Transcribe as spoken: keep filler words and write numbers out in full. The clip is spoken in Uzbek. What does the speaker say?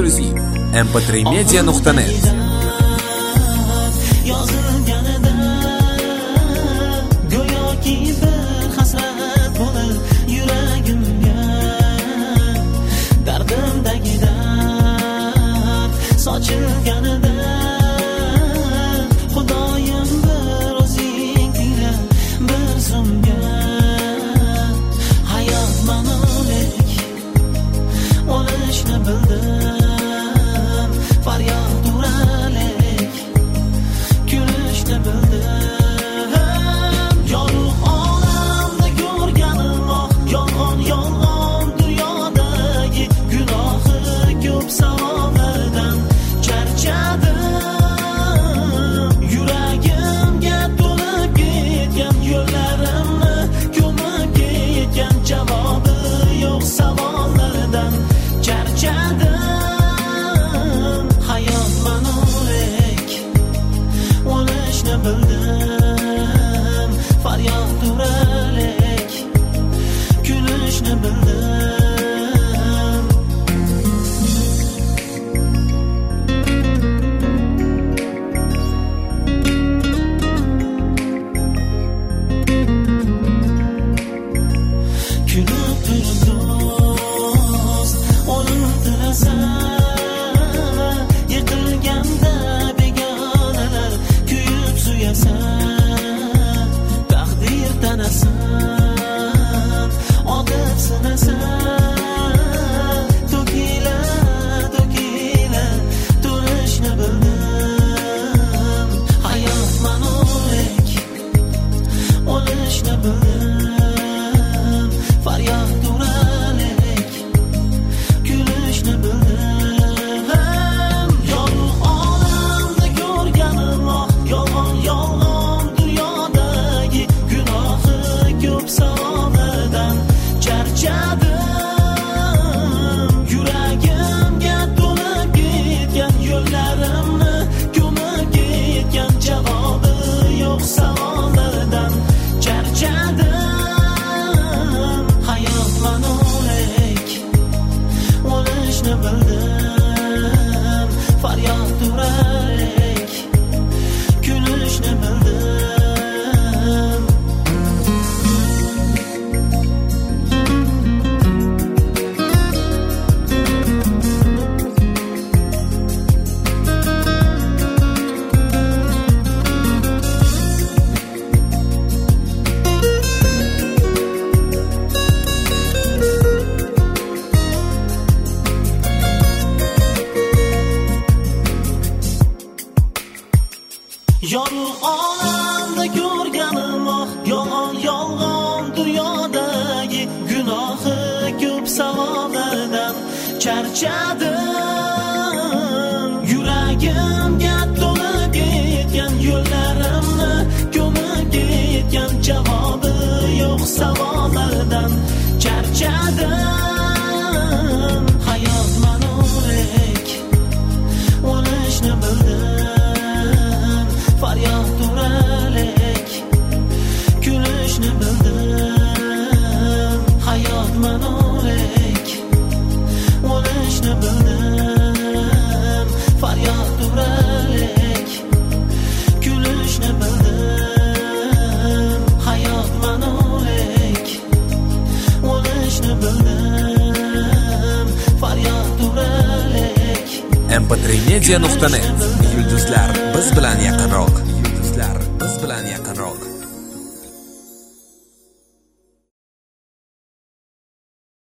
Exclusive em p tre media nuqta net. Yozilganida go'yoki bir hasrat bo'lib yuragimga dardimdagi dard sochilganida Xudoyim bir o'zing tiyla bir so'mga hayot ma'nolik o'lishni bildim faryod uralik kulishni bildim yorug' olamda ko'rganim oh yolg'on yolg'on dunyodagi gunohi ko'p savoblardan charchadim yuragimga to'lib ketgan yo'llarimni ko'mib ketgan javobi yo'q savollardan charchadim hayot ma'nolik o'lishni bildim faryod uralik kulishni bildim kulib turib do'st o'lim tilasa yiqilganda begonalar kuyib suyasa taqdir tanasan odam sinasa to'kila to'kila to'lishni bildim hayot ma'nolik o'lishni bildim faryod uralik kulishni bildim yorug' olamda ko'rganim oh yolg'on yolg'on dunyodagi gunohi ko'p savoblardan charchadim yuragimga to'lib ketgan yo'llarimni ko'mib ketgan javobi yo'q savollardan charchadim hayot ma'nolik o'lishni bildim faryod uralik kulishni bildim yorug' olamda ko'rganim oh yolg'on yolg'on dunyodagi gunohi ko'p savoblardan charchadim yuragimga to'lib ketgan yo'llarimni ko'mib ketgan javobi yo'q savollardan charchadim hayot ma'nolik o'lishni bildim faryod uralik kulishni bildim hayot ma'nolik o'lishni bildim faryod uralik kulishni bildim hayot ma'nolik o'lishni bildim faryod uralik em p tre media nuqta net. Yulduzlar biz bilan yaqinroq. Yulduzlar biz bilan yaqinroq.